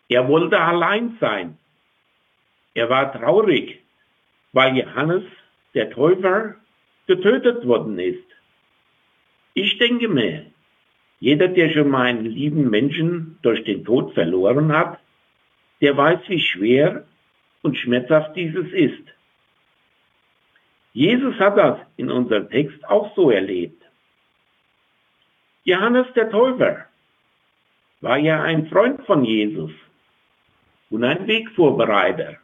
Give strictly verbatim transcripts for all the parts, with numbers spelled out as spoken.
Er wollte allein sein. Er war traurig, weil Johannes, der Täufer, getötet worden ist. Ich denke mir, jeder, der schon mal einen lieben Menschen durch den Tod verloren hat, der weiß, wie schwer und schmerzhaft dieses ist. Jesus hat das in unserem Text auch so erlebt. Johannes der Täufer war ja ein Freund von Jesus und ein Wegvorbereiter.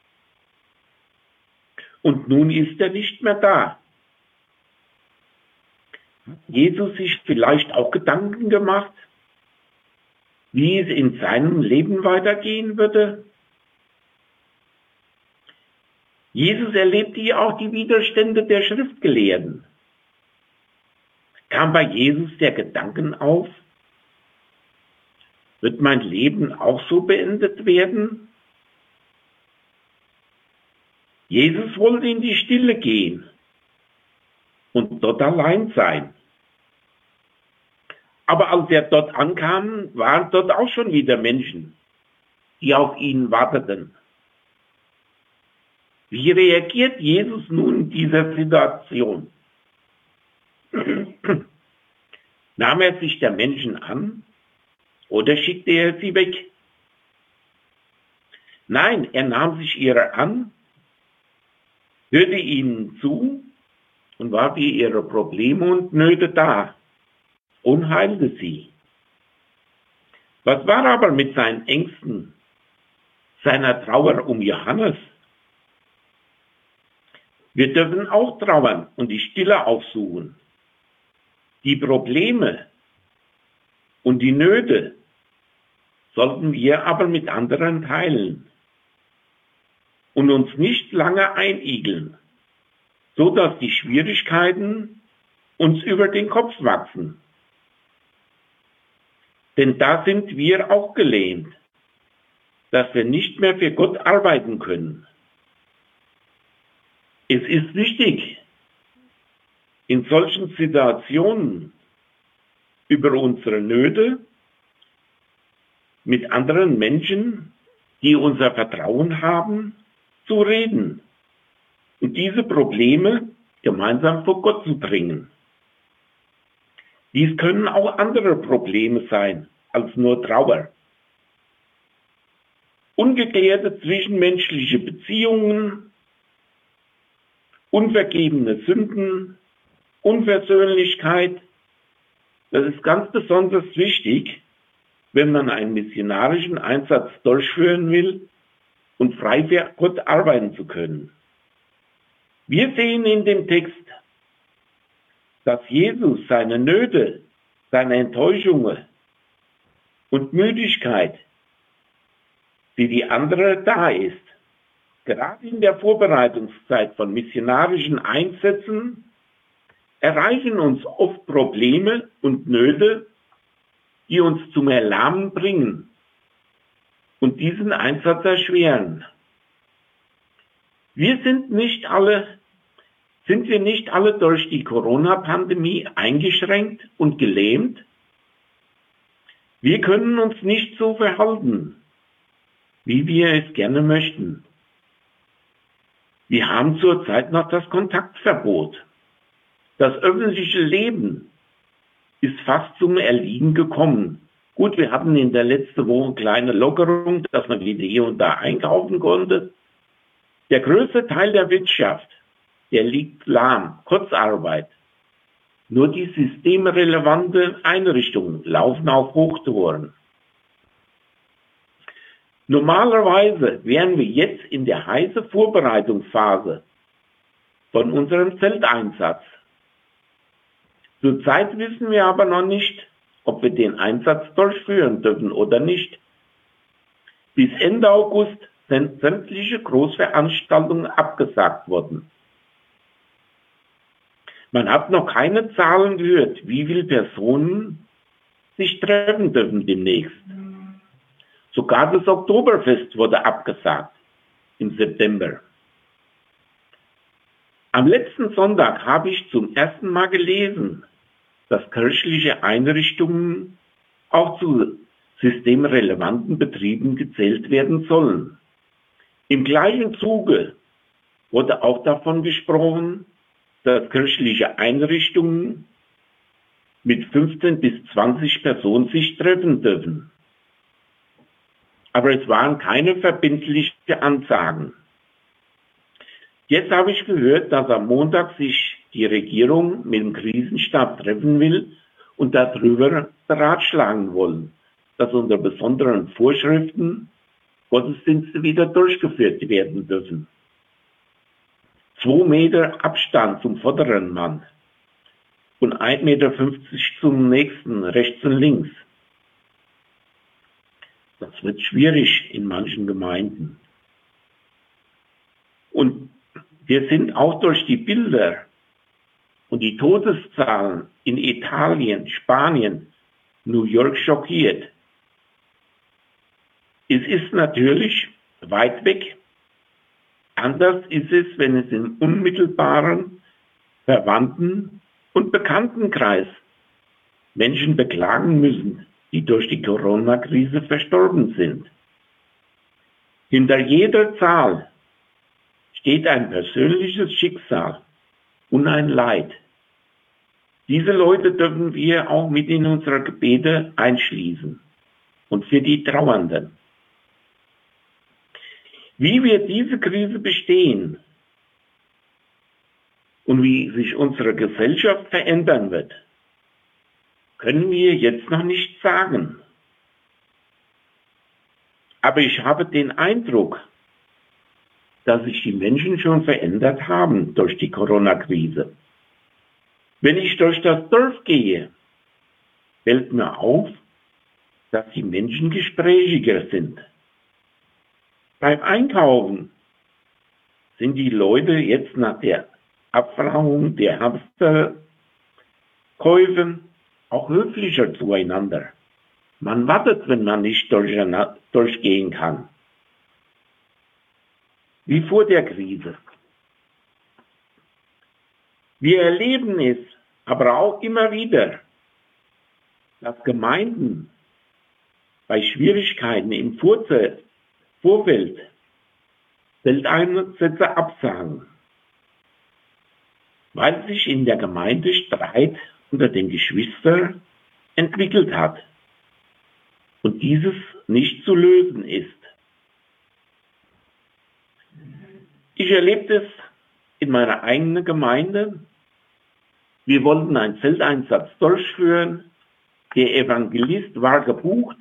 Und nun ist er nicht mehr da. Hat Jesus sich vielleicht auch Gedanken gemacht, wie es in seinem Leben weitergehen würde? Jesus erlebte ja auch die Widerstände der Schriftgelehrten. Kam bei Jesus der Gedanken auf, wird mein Leben auch so beendet werden? Jesus wollte in die Stille gehen und dort allein sein. Aber als er dort ankam, waren dort auch schon wieder Menschen, die auf ihn warteten. Wie reagiert Jesus nun in dieser Situation? Nahm er sich der Menschen an oder schickte er sie weg? Nein, er nahm sich ihrer an, hörte ihnen zu und war für ihre Probleme und Nöte da und heilte sie. Was war aber mit seinen Ängsten, seiner Trauer um Johannes? Wir dürfen auch trauern und die Stille aufsuchen. Die Probleme und die Nöte sollten wir aber mit anderen teilen und uns nicht lange einigeln, so dass die Schwierigkeiten uns über den Kopf wachsen. Denn da sind wir auch gelähmt, dass wir nicht mehr für Gott arbeiten können. Es ist wichtig, in solchen Situationen über unsere Nöte mit anderen Menschen, die unser Vertrauen haben, zu reden und diese Probleme gemeinsam vor Gott zu bringen. Dies können auch andere Probleme sein als nur Trauer. Ungeklärte zwischenmenschliche Beziehungen, unvergebene Sünden, Unversöhnlichkeit. Das ist ganz besonders wichtig, wenn man einen missionarischen Einsatz durchführen will und frei für Gott arbeiten zu können. Wir sehen in dem Text, dass Jesus seine Nöte, seine Enttäuschungen und Müdigkeit für die andere da ist. Gerade in der Vorbereitungszeit von missionarischen Einsätzen erreichen uns oft Probleme und Nöte, die uns zum Erlahmen bringen und diesen Einsatz erschweren. Wir sind nicht alle, sind wir nicht alle durch die Corona-Pandemie eingeschränkt und gelähmt? Wir können uns nicht so verhalten, wie wir es gerne möchten. Wir haben zurzeit noch das Kontaktverbot. Das öffentliche Leben ist fast zum Erliegen gekommen. Gut, wir hatten in der letzten Woche eine kleine Lockerung, dass man wieder hier und da einkaufen konnte. Der größte Teil der Wirtschaft, der liegt lahm, Kurzarbeit. Nur die systemrelevante Einrichtungen laufen auf Hochtouren. Normalerweise wären wir jetzt in der heißen Vorbereitungsphase von unserem Zelteinsatz. Zurzeit wissen wir aber noch nicht, ob wir den Einsatz durchführen dürfen oder nicht. Bis Ende August sind sämtliche Großveranstaltungen abgesagt worden. Man hat noch keine Zahlen gehört, wie viele Personen sich treffen dürfen demnächst. Sogar das Oktoberfest wurde abgesagt im September. Am letzten Sonntag habe ich zum ersten Mal gelesen, dass kirchliche Einrichtungen auch zu systemrelevanten Betrieben gezählt werden sollen. Im gleichen Zuge wurde auch davon gesprochen, dass kirchliche Einrichtungen mit fünfzehn bis zwanzig Personen sich treffen dürfen. Aber es waren keine verbindlichen Ansagen. Jetzt habe ich gehört, dass am Montag sich die Regierung mit dem Krisenstab treffen will und darüber beratschlagen wollen, dass unter besonderen Vorschriften Gottesdienste wieder durchgeführt werden dürfen. Zwei Meter Abstand zum vorderen Mann und ein Meter fünfzig zum nächsten, rechts und links. Das wird schwierig in manchen Gemeinden. Und wir sind auch durch die Bilder und die Todeszahlen in Italien, Spanien, New York schockiert. Es ist natürlich weit weg. Anders ist es, wenn es im unmittelbaren Verwandten- und Bekanntenkreis Menschen beklagen müssen, die durch die Corona-Krise verstorben sind. Hinter jeder Zahl steht ein persönliches Schicksal und ein Leid. Diese Leute dürfen wir auch mit in unsere Gebete einschließen und für die Trauernden. Wie wir diese Krise bestehen und wie sich unsere Gesellschaft verändern wird, können wir jetzt noch nicht sagen. Aber ich habe den Eindruck, dass sich die Menschen schon verändert haben durch die Corona-Krise. Wenn ich durch das Dorf gehe, fällt mir auf, dass die Menschen gesprächiger sind. Beim Einkaufen sind die Leute jetzt nach der Abfrauung der Hamsterkäufe auch höflicher zueinander. Man wartet, wenn man nicht durch, durchgehen kann. Wie vor der Krise. Wir erleben es aber auch immer wieder, dass Gemeinden bei Schwierigkeiten im Vorfeld Feldeinsätze absagen, weil sich in der Gemeinde Streit unter den Geschwistern entwickelt hat und dieses nicht zu lösen ist. Ich erlebte es in meiner eigenen Gemeinde. Wir wollten einen Feldeinsatz durchführen. Der Evangelist war gebucht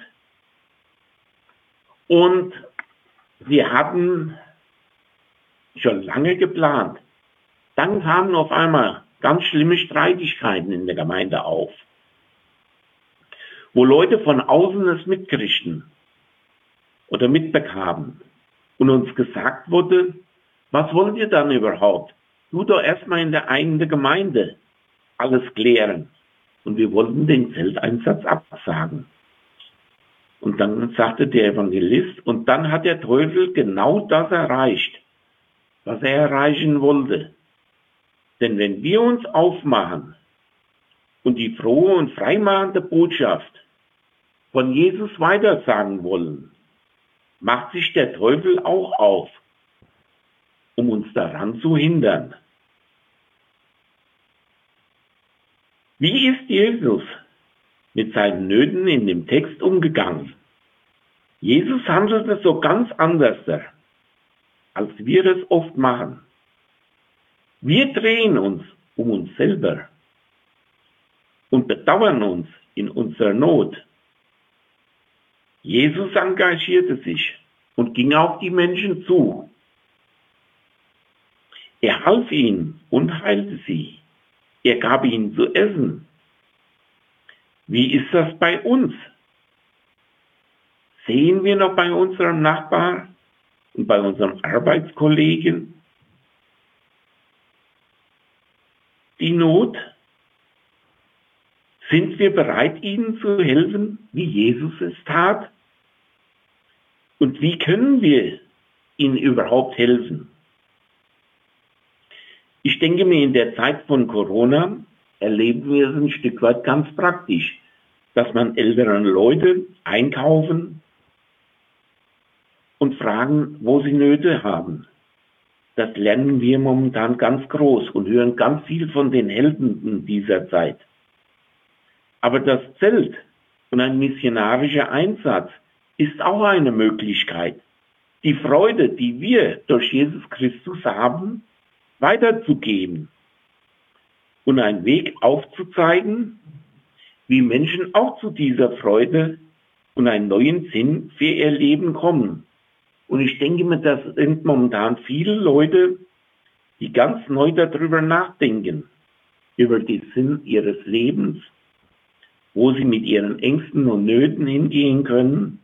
und wir hatten schon lange geplant. Dann kamen auf einmal ganz schlimme Streitigkeiten in der Gemeinde auf, wo Leute von außen es mitkriegten oder mitbekamen und uns gesagt wurde, was wollt ihr dann überhaupt? Tu doch erstmal in der eigenen Gemeinde alles klären. Und wir wollten den Feldeinsatz absagen. Und dann sagte der Evangelist, und dann hat der Teufel genau das erreicht, was er erreichen wollte. Denn wenn wir uns aufmachen und die frohe und freimachende Botschaft von Jesus weitersagen wollen, macht sich der Teufel auch auf, um uns daran zu hindern. Wie ist Jesus mit seinen Nöten in dem Text umgegangen? Jesus handelte so ganz anders, als wir es oft machen. Wir drehen uns um uns selber und bedauern uns in unserer Not. Jesus engagierte sich und ging auf die Menschen zu. Er half ihnen und heilte sie. Er gab ihnen zu essen. Wie ist das bei uns? Sehen wir noch bei unserem Nachbar und bei unserem Arbeitskollegen die Not? Sind wir bereit, ihnen zu helfen, wie Jesus es tat? Und wie können wir ihnen überhaupt helfen? Ich denke mir, in der Zeit von Corona erleben wir es ein Stück weit ganz praktisch. dass man älteren Leute einkaufen und fragen, wo sie Nöte haben. Das lernen wir momentan ganz groß und hören ganz viel von den Helden dieser Zeit. Aber das Zelt und ein missionarischer Einsatz ist auch eine Möglichkeit, die Freude, die wir durch Jesus Christus haben, weiterzugeben und einen Weg aufzuzeigen, wie Menschen auch zu dieser Freude und einen neuen Sinn für ihr Leben kommen. Und ich denke mir, das sind momentan viele Leute, die ganz neu darüber nachdenken, über den Sinn ihres Lebens, wo sie mit ihren Ängsten und Nöten hingehen können.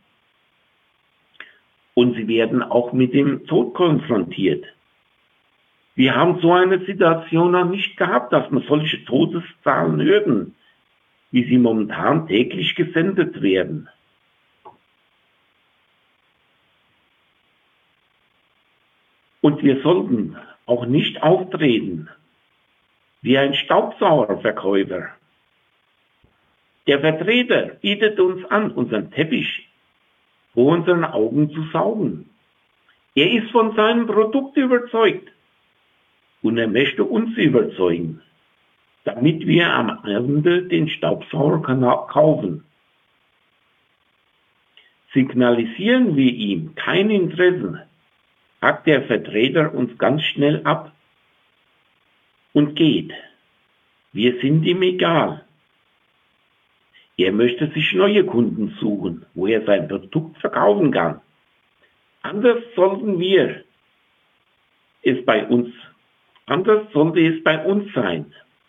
Und sie werden auch mit dem Tod konfrontiert. Wir haben so eine Situation noch nicht gehabt, dass wir solche Todeszahlen hören, wie sie momentan täglich gesendet werden. Und wir sollten auch nicht auftreten wie ein Staubsaugerverkäufer. Der Vertreter bietet uns an, unseren Teppich vor unseren Augen zu saugen. Er ist von seinem Produkt überzeugt und er möchte uns überzeugen, damit wir am Ende den Staubsauger kaufen. Signalisieren wir ihm kein Interesse, hakt der Vertreter uns ganz schnell ab und geht. Wir sind ihm egal. Er möchte sich neue Kunden suchen, wo er sein Produkt verkaufen kann. Anders sollten wir es bei uns, anders sollte es bei uns sein.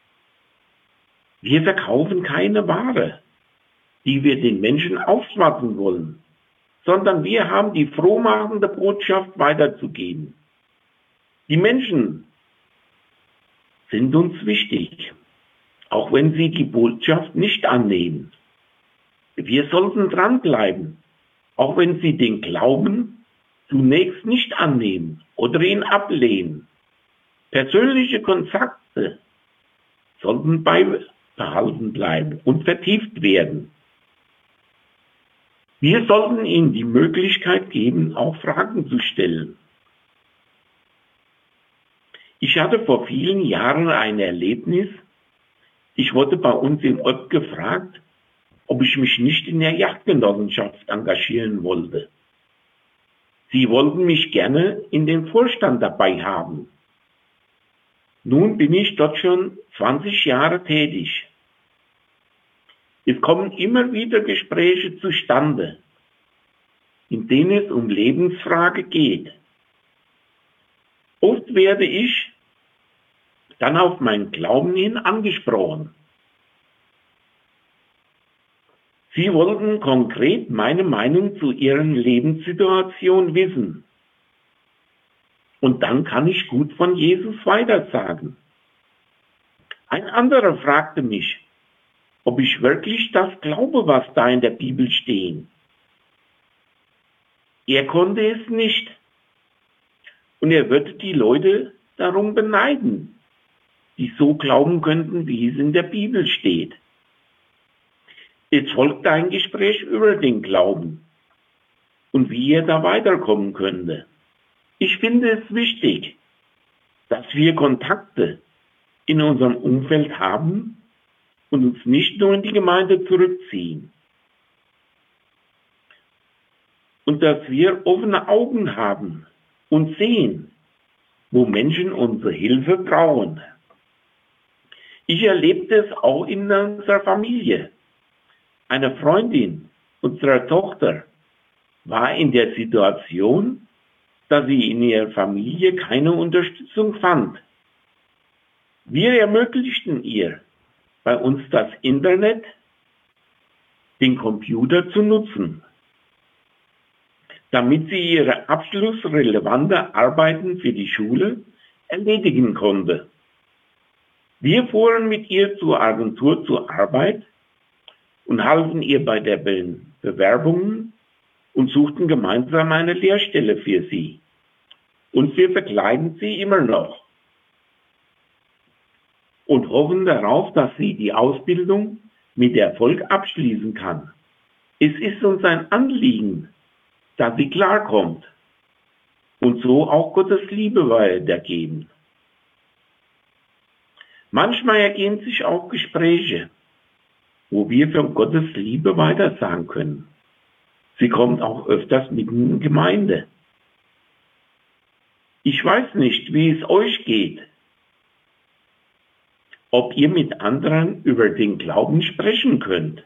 Wir verkaufen keine Ware, die wir den Menschen aufschwatzen wollen, sondern wir haben die frohmachende Botschaft weiterzugeben. Die Menschen sind uns wichtig, auch wenn sie die Botschaft nicht annehmen. Wir sollten dranbleiben, auch wenn sie den Glauben zunächst nicht annehmen oder ihn ablehnen. Persönliche Kontakte sollten beibehalten bleiben und vertieft werden. Wir sollten ihnen die Möglichkeit geben, auch Fragen zu stellen. Ich hatte vor vielen Jahren ein Erlebnis. Ich wurde bei uns im Ort gefragt, ob ich mich nicht in der Jagdgenossenschaft engagieren wollte. Sie wollten mich gerne in den Vorstand dabei haben. Nun bin ich dort schon zwanzig Jahre tätig. Es kommen immer wieder Gespräche zustande, in denen es um Lebensfrage geht. Oft werde ich dann auf meinen Glauben hin angesprochen. Sie wollten konkret meine Meinung zu ihren Lebenssituation wissen. Und dann kann ich gut von Jesus weitersagen. Ein anderer fragte mich, ob ich wirklich das glaube, was da in der Bibel steht. Er konnte es nicht. Und er würde die Leute darum beneiden, die so glauben könnten, wie es in der Bibel steht. Es folgte ein Gespräch über den Glauben und wie er da weiterkommen könnte. Ich finde es wichtig, dass wir Kontakte in unserem Umfeld haben und uns nicht nur in die Gemeinde zurückziehen. Und dass wir offene Augen haben und sehen, wo Menschen unsere Hilfe brauchen. Ich erlebte es auch in unserer Familie. Eine Freundin unserer Tochter war in der Situation, dass sie in ihrer Familie keine Unterstützung fand. Wir ermöglichten ihr, bei uns das Internet, den Computer zu nutzen, damit sie ihre abschlussrelevante Arbeiten für die Schule erledigen konnte. Wir fuhren mit ihr zur Agentur zur Arbeit und halfen ihr bei der Be- Bewerbung und suchten gemeinsam eine Lehrstelle für sie. Und wir begleiten sie immer noch und hoffen darauf, dass sie die Ausbildung mit Erfolg abschließen kann. Es ist uns ein Anliegen, dass sie klarkommt und so auch Gottes Liebe weitergeben. Manchmal ergeben sich auch Gespräche, wo wir von Gottes Liebe weitersagen können. Sie kommt auch öfters mitten in die Gemeinde. Ich weiß nicht, wie es euch geht, ob ihr mit anderen über den Glauben sprechen könnt.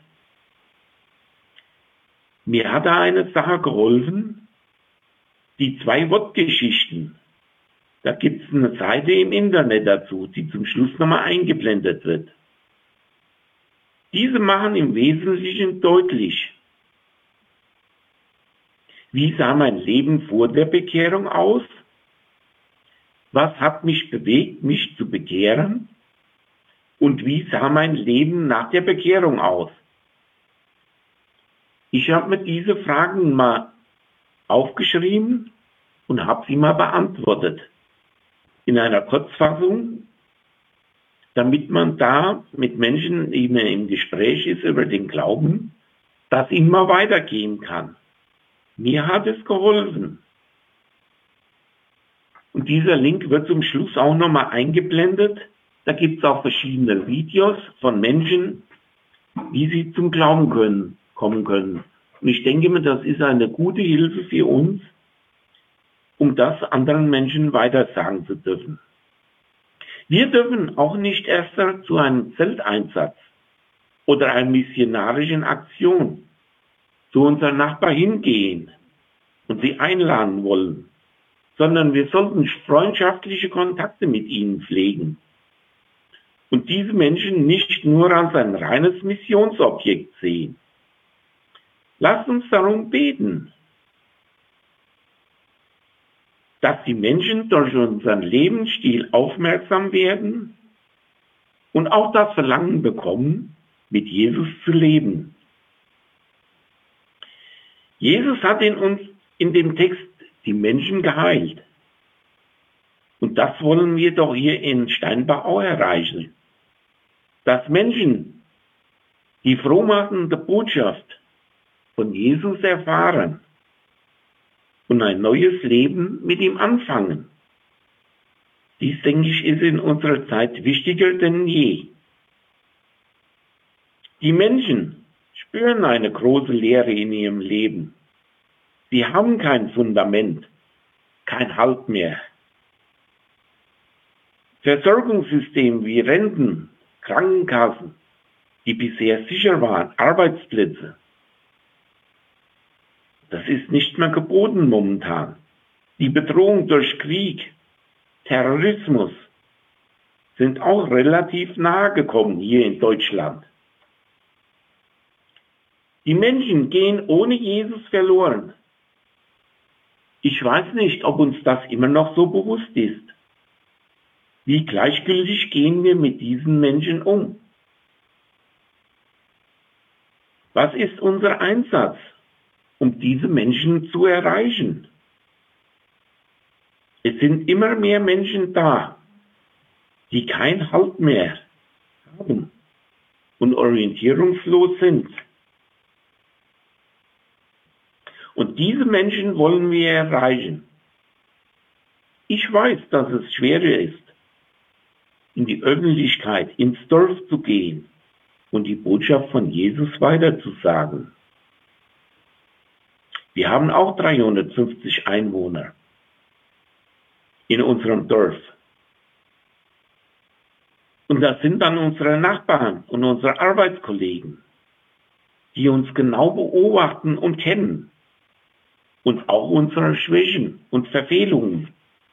Mir hat da eine Sache geholfen, die zwei Wortgeschichten. Da gibt es eine Seite im Internet dazu, die zum Schluss nochmal eingeblendet wird. Diese machen im Wesentlichen deutlich, wie sah mein Leben vor der Bekehrung aus? Was hat mich bewegt, mich zu bekehren? Und wie sah mein Leben nach der Bekehrung aus? Ich habe mir diese Fragen mal aufgeschrieben und habe sie mal beantwortet. In einer Kurzfassung, damit man da mit Menschen, die man im Gespräch ist über den Glauben, das ihm mal weitergeben kann. Mir hat es geholfen. Und dieser Link wird zum Schluss auch nochmal eingeblendet. Da gibt es auch verschiedene Videos von Menschen, wie sie zum Glauben können, kommen können. Und ich denke mir, das ist eine gute Hilfe für uns, um das anderen Menschen weitersagen zu dürfen. Wir dürfen auch nicht erst zu einem Zelteinsatz oder einer missionarischen Aktion zu unserem Nachbar hingehen und sie einladen wollen, sondern wir sollten freundschaftliche Kontakte mit ihnen pflegen und diese Menschen nicht nur als ein reines Missionsobjekt sehen. Lasst uns darum beten, dass die Menschen durch unseren Lebensstil aufmerksam werden und auch das Verlangen bekommen, mit Jesus zu leben. Jesus hat in uns in dem Text die Menschen geheilt. Und das wollen wir doch hier in Steinbach auch erreichen. Dass Menschen die frohmachende Botschaft von Jesus erfahren und ein neues Leben mit ihm anfangen. Dies, denke ich, ist in unserer Zeit wichtiger denn je. Die Menschen spüren eine große Leere in ihrem Leben. Sie haben kein Fundament, kein Halt mehr. Versorgungssysteme wie Renten, Krankenkassen, die bisher sicher waren, Arbeitsplätze, das ist nicht mehr geboten momentan. Die Bedrohung durch Krieg, Terrorismus sind auch relativ nahe gekommen hier in Deutschland. Die Menschen gehen ohne Jesus verloren. Ich weiß nicht, ob uns das immer noch so bewusst ist. Wie gleichgültig gehen wir mit diesen Menschen um? Was ist unser Einsatz, um diese Menschen zu erreichen? Es sind immer mehr Menschen da, die keinen Halt mehr haben und orientierungslos sind. Und diese Menschen wollen wir erreichen. Ich weiß, dass es schwerer ist, in die Öffentlichkeit, ins Dorf zu gehen und die Botschaft von Jesus weiterzusagen. Wir haben auch dreihundertfünfzig Einwohner in unserem Dorf. Und das sind dann unsere Nachbarn und unsere Arbeitskollegen, die uns genau beobachten und kennen. Und auch unsere Schwächen und Verfehlungen.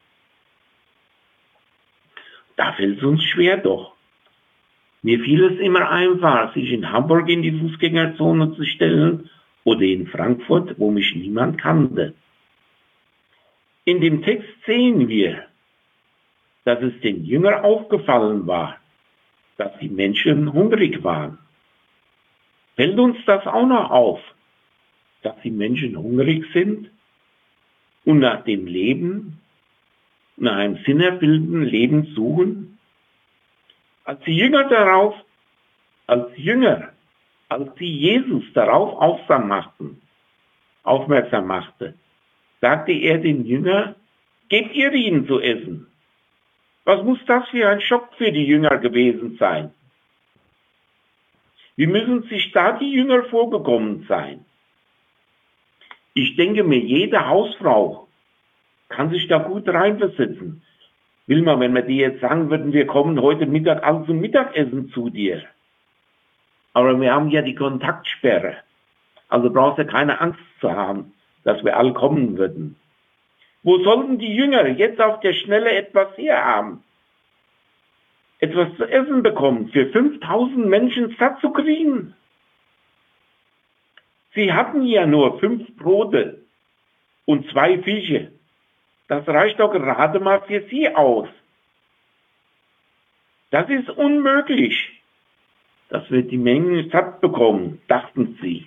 Da fällt es uns schwer doch. Mir fiel es immer einfach, sich in Hamburg in die Fußgängerzone zu stellen oder in Frankfurt, wo mich niemand kannte. In dem Text sehen wir, dass es den Jüngern aufgefallen war, dass die Menschen hungrig waren. Fällt uns das auch noch auf, dass die Menschen hungrig sind und nach dem Leben, nach einem sinnerfüllten Leben suchen? Als Jünger darauf, als Jünger Als sie Jesus darauf aufmerksam machten, aufmerksam machte, sagte er den Jüngern, gebt ihr ihnen zu essen. Was muss das für ein Schock für die Jünger gewesen sein? Wie müssen sich da die Jünger vorgekommen sein? Ich denke mir, jede Hausfrau kann sich da gut reinversetzen. Will man, wenn wir dir jetzt sagen würden, wir kommen heute Mittag alle zum Mittagessen zu dir. Aber wir haben ja die Kontaktsperre. Also brauchst du keine Angst zu haben, dass wir alle kommen würden. Wo sollten die Jünger jetzt auf der Schnelle etwas herhaben? Etwas zu essen bekommen, für fünftausend Menschen satt zu kriegen? Sie hatten ja nur fünf Brote und zwei Fische. Das reicht doch gerade mal für sie aus. Das ist unmöglich, dass wir die Menge satt bekommen, dachten sie.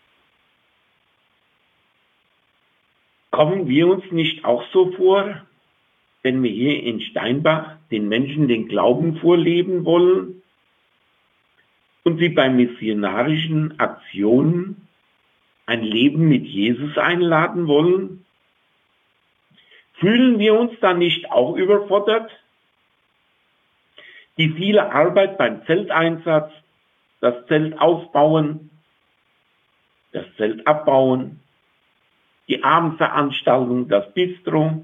Kommen wir uns nicht auch so vor, wenn wir hier in Steinbach den Menschen den Glauben vorleben wollen und sie bei missionarischen Aktionen ein Leben mit Jesus einladen wollen? Fühlen wir uns da nicht auch überfordert? Die viele Arbeit beim Zelteinsatz, das Zelt aufbauen, das Zelt abbauen, die Abendveranstaltung, das Bistro.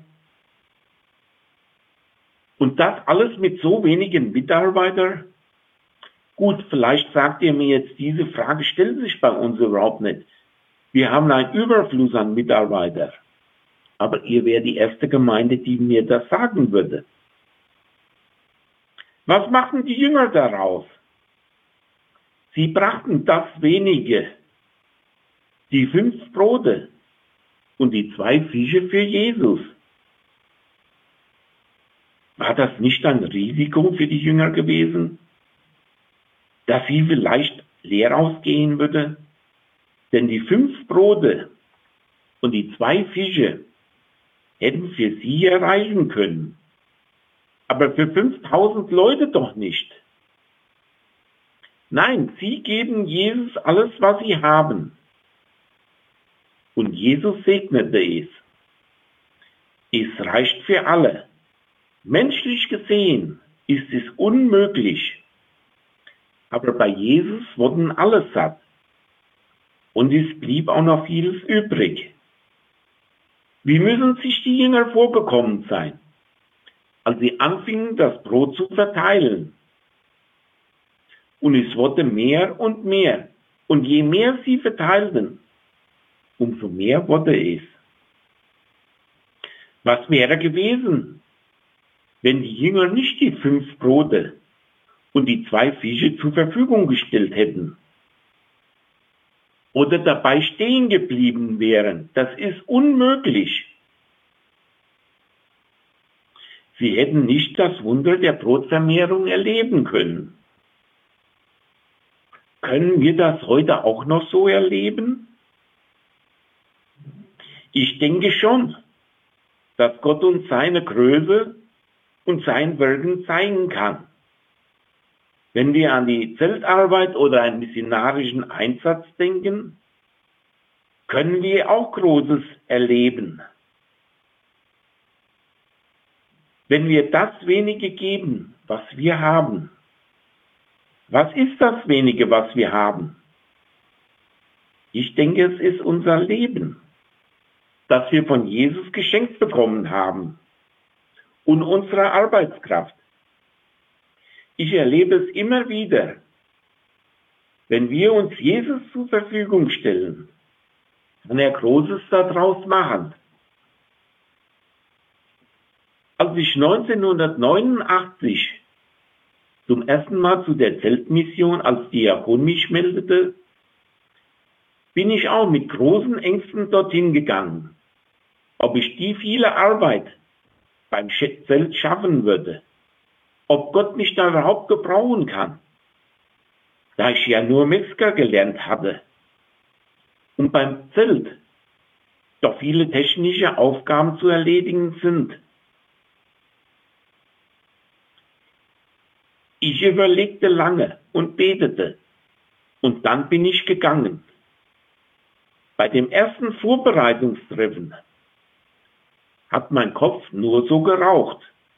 Und das alles mit so wenigen Mitarbeitern? Gut, vielleicht sagt ihr mir jetzt, diese Frage stellt sich bei uns überhaupt nicht. Wir haben einen Überfluss an Mitarbeitern. Aber ihr wärt die erste Gemeinde, die mir das sagen würde. Was machten die Jünger daraus? Sie brachten das wenige, die fünf Brote und die zwei Fische für Jesus. War das nicht ein Risiko für die Jünger gewesen, dass sie vielleicht leer ausgehen würde? Denn die fünf Brote und die zwei Fische hätten für sie erreichen können. Aber für fünftausend Leute doch nicht. Nein, sie geben Jesus alles, was sie haben. Und Jesus segnete es. Es reicht für alle. Menschlich gesehen ist es unmöglich. Aber bei Jesus wurden alle satt. Und es blieb auch noch vieles übrig. Wie müssen sich die Jünger vorgekommen sein, als sie anfingen, das Brot zu verteilen? Und es wurde mehr und mehr. Und je mehr sie verteilten, umso mehr wurde es. Was wäre gewesen, wenn die Jünger nicht die fünf Brote und die zwei Fische zur Verfügung gestellt hätten? Oder dabei stehen geblieben wären? Das ist unmöglich. Sie hätten nicht das Wunder der Brotvermehrung erleben können. Können wir das heute auch noch so erleben? Ich denke schon, dass Gott uns seine Größe und sein Wirken zeigen kann. Wenn wir an die Zeltarbeit oder einen missionarischen Einsatz denken, können wir auch Großes erleben. Wenn wir das wenige geben, was wir haben, was ist das wenige, was wir haben? Ich denke, es ist unser Leben, das wir von Jesus geschenkt bekommen haben und unsere Arbeitskraft. Ich erlebe es immer wieder, wenn wir uns Jesus zur Verfügung stellen, kann er Großes daraus machen. Als ich neunzehnhundertneunundachtzig zum ersten Mal zu der Zeltmission als Diakon mich meldete, bin ich auch mit großen Ängsten dorthin gegangen, ob ich die viele Arbeit beim Zelt schaffen würde, ob Gott mich da überhaupt gebrauchen kann, da ich ja nur Metzger gelernt hatte und beim Zelt doch viele technische Aufgaben zu erledigen sind. Ich überlegte lange und betete, Und dann bin ich gegangen. Bei dem ersten Vorbereitungstreffen hat mein Kopf nur so geraucht.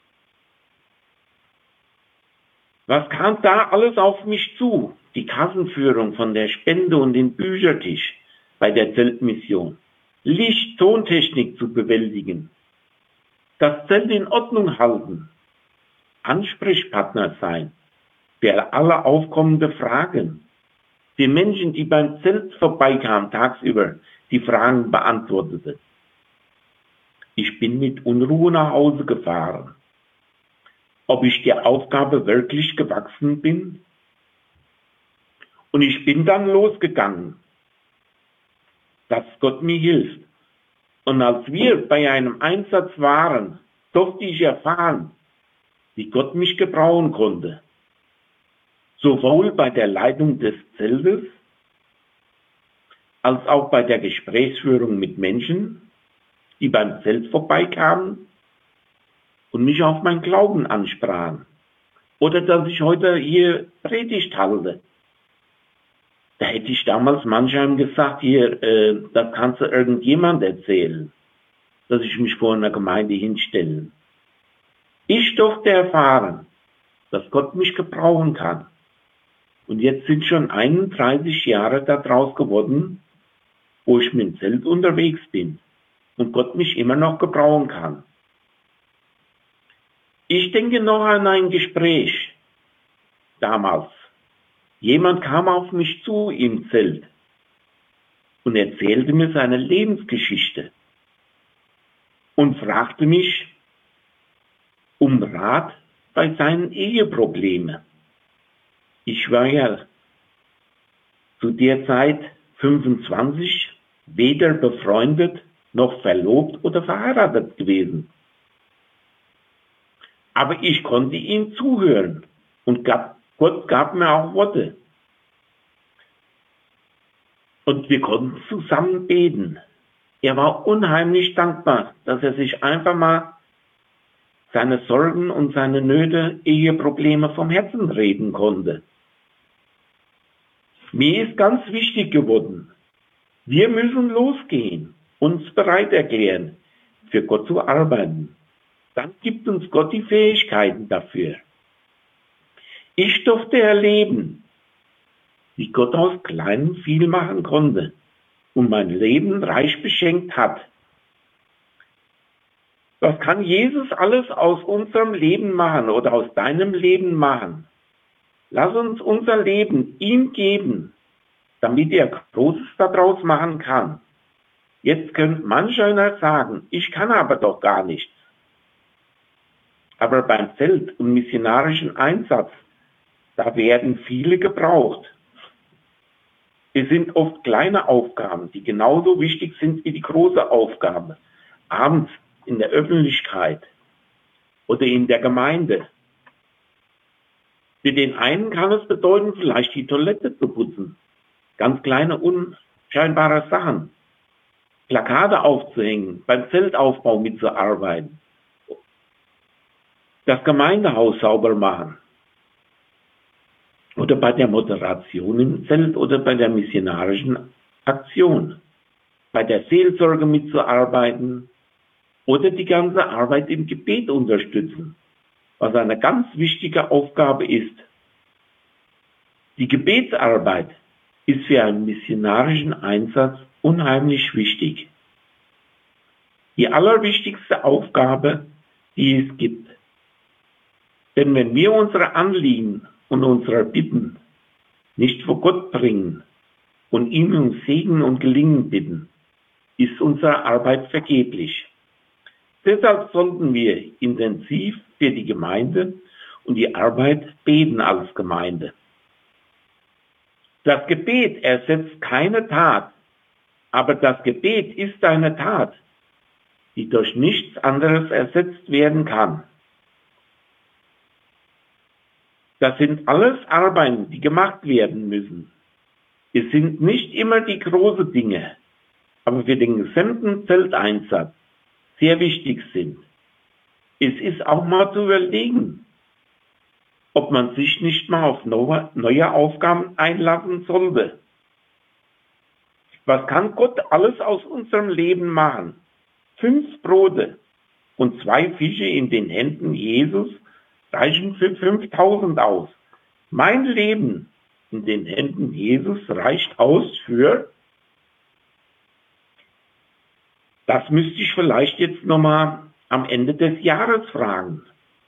Was kam da alles auf mich zu? Die Kassenführung von der Spende und den Büchertisch bei der Zeltmission. Licht, Tontechnik zu bewältigen. Das Zelt in Ordnung halten. Ansprechpartner sein. Für alle aufkommende Fragen. Die Menschen, die beim Zelt vorbeikamen tagsüber, die Fragen beantwortete. Ich bin mit Unruhe nach Hause gefahren. Ob ich der Aufgabe wirklich gewachsen bin? Und ich bin dann losgegangen, dass Gott mir hilft. Und als wir bei einem Einsatz waren, durfte ich erfahren, wie Gott mich gebrauchen konnte. Sowohl bei der Leitung des Zeltes, als auch bei der Gesprächsführung mit Menschen, die beim Zelt vorbeikamen und mich auf meinen Glauben ansprachen. Oder dass ich heute hier Predigt halte. Da hätte ich damals manchem gesagt, hier, äh, das kannst du irgendjemand erzählen, dass ich mich vor einer Gemeinde hinstelle. Ich durfte erfahren, dass Gott mich gebrauchen kann. Und jetzt sind schon einunddreißig Jahre daraus geworden, wo ich mit dem Zelt unterwegs bin und Gott mich immer noch gebrauchen kann. Ich denke noch an ein Gespräch damals. Jemand kam auf mich zu im Zelt und erzählte mir seine Lebensgeschichte und fragte mich um Rat bei seinen Eheproblemen. Ich war ja zu der Zeit fünfundzwanzig, weder befreundet noch verlobt oder verheiratet gewesen. Aber ich konnte ihm zuhören und gab, Gott gab mir auch Worte. Und wir konnten zusammen beten. Er war unheimlich dankbar, dass er sich einfach mal seine Sorgen und seine Nöte, Eheprobleme vom Herzen reden konnte. Mir ist ganz wichtig geworden, wir müssen losgehen, uns bereit erklären, für Gott zu arbeiten. Dann gibt uns Gott die Fähigkeiten dafür. Ich durfte erleben, wie Gott aus Kleinem viel machen konnte und mein Leben reich beschenkt hat. Was kann Jesus alles aus unserem Leben machen oder aus deinem Leben machen? Lass uns unser Leben ihm geben, damit er Großes daraus machen kann. Jetzt könnte manch einer sagen, ich kann aber doch gar nichts. Aber beim Zelt- und missionarischen Einsatz, da werden viele gebraucht. Es sind oft kleine Aufgaben, die genauso wichtig sind wie die große Aufgabe. Abends in der Öffentlichkeit oder in der Gemeinde. Für den einen kann es bedeuten, vielleicht die Toilette zu putzen. Ganz kleine, unscheinbare Sachen. Plakate aufzuhängen, beim Zeltaufbau mitzuarbeiten. Das Gemeindehaus sauber machen. Oder bei der Moderation im Zelt oder bei der missionarischen Aktion. Bei der Seelsorge mitzuarbeiten oder die ganze Arbeit im Gebet unterstützen, was eine ganz wichtige Aufgabe ist. Die Gebetsarbeit ist für einen missionarischen Einsatz unheimlich wichtig. Die allerwichtigste Aufgabe, die es gibt. Denn wenn wir unsere Anliegen und unsere Bitten nicht vor Gott bringen und ihn um Segen und Gelingen bitten, ist unsere Arbeit vergeblich. Deshalb sollten wir intensiv für die Gemeinde und die Arbeit beten als Gemeinde. Das Gebet ersetzt keine Tat, aber das Gebet ist eine Tat, die durch nichts anderes ersetzt werden kann. Das sind alles Arbeiten, die gemacht werden müssen. Es sind nicht immer die großen Dinge, aber für den gesamten Zelteinsatz sehr wichtig sind. Es ist auch mal zu überlegen, ob man sich nicht mal auf neue Aufgaben einlassen sollte. Was kann Gott alles aus unserem Leben machen? Fünf Brote und zwei Fische in den Händen Jesus reichen für fünftausend aus. Mein Leben in den Händen Jesus reicht aus für, das müsste ich vielleicht jetzt nochmal am Ende des Jahres fragen,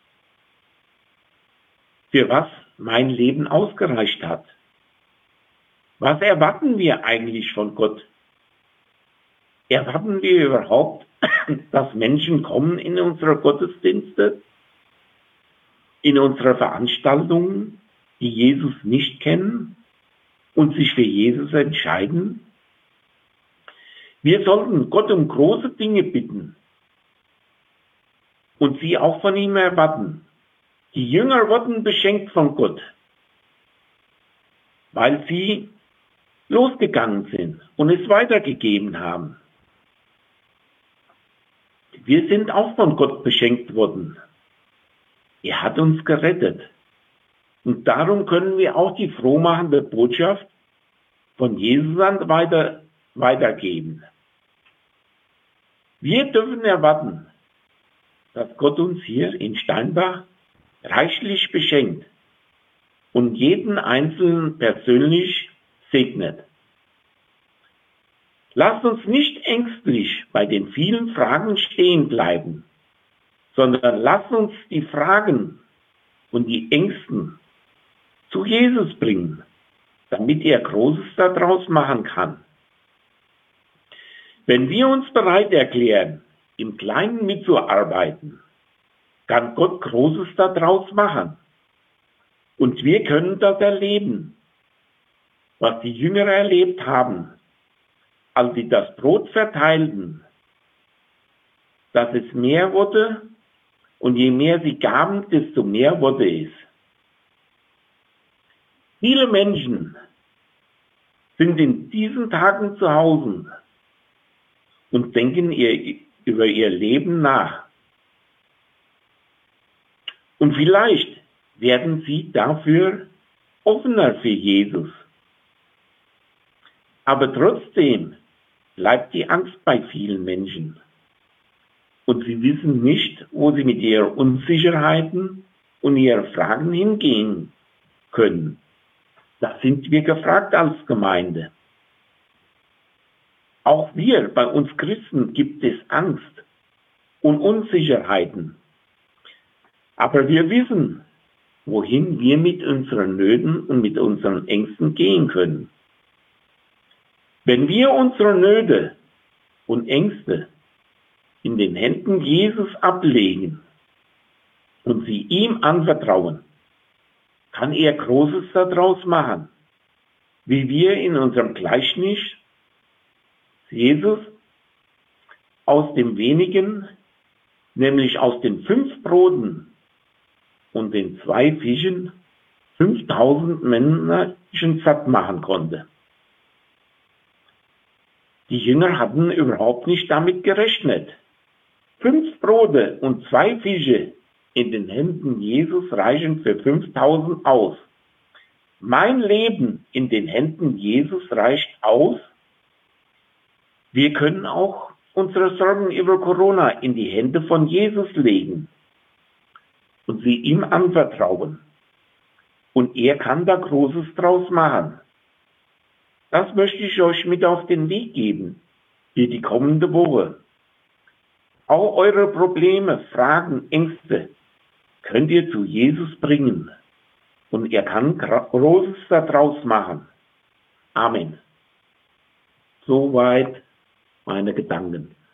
für was mein Leben ausgereicht hat. Was erwarten wir eigentlich von Gott? Erwarten wir überhaupt, dass Menschen kommen in unsere Gottesdienste, in unsere Veranstaltungen, die Jesus nicht kennen und sich für Jesus entscheiden? Wir sollten Gott um große Dinge bitten und sie auch von ihm erwarten. Die Jünger wurden beschenkt von Gott, weil sie losgegangen sind und es weitergegeben haben. Wir sind auch von Gott beschenkt worden. Er hat uns gerettet. Und darum können wir auch die frohmachende Botschaft von Jesus an weiter, weitergeben. Wir dürfen erwarten, dass Gott uns hier in Steinbach reichlich beschenkt und jeden Einzelnen persönlich segnet. Lasst uns nicht ängstlich bei den vielen Fragen stehen bleiben, sondern lasst uns die Fragen und die Ängsten zu Jesus bringen, damit er Großes daraus machen kann. Wenn wir uns bereit erklären, im Kleinen mitzuarbeiten, kann Gott Großes daraus machen. Und wir können das erleben, was die Jünger erlebt haben, als sie das Brot verteilten, dass es mehr wurde und je mehr sie gaben, desto mehr wurde es. Viele Menschen sind in diesen Tagen zu Hause und denken ihr, über ihr Leben nach. Und vielleicht werden sie dafür offener für Jesus. Aber trotzdem bleibt die Angst bei vielen Menschen. Und sie wissen nicht, wo sie mit ihren Unsicherheiten und ihren Fragen hingehen können. Da sind wir gefragt als Gemeinde. Auch wir, bei uns Christen, gibt es Angst und Unsicherheiten. Aber wir wissen, wohin wir mit unseren Nöten und mit unseren Ängsten gehen können. Wenn wir unsere Nöte und Ängste in den Händen Jesus ablegen und sie ihm anvertrauen, kann er Großes daraus machen, wie wir in unserem Gleichnis Jesus aus dem wenigen, nämlich aus den fünf Broten und den zwei Fischen, fünftausend Menschen satt machen konnte. Die Jünger hatten überhaupt nicht damit gerechnet. Fünf Brote und zwei Fische in den Händen Jesus reichen für fünftausend aus. Mein Leben in den Händen Jesus reicht aus. Wir können auch unsere Sorgen über Corona in die Hände von Jesus legen und sie ihm anvertrauen. Und er kann da Großes draus machen. Das möchte ich euch mit auf den Weg geben für die kommende Woche. Auch eure Probleme, Fragen, Ängste könnt ihr zu Jesus bringen. Und er kann Großes daraus machen. Amen. Soweit meine Gedanken.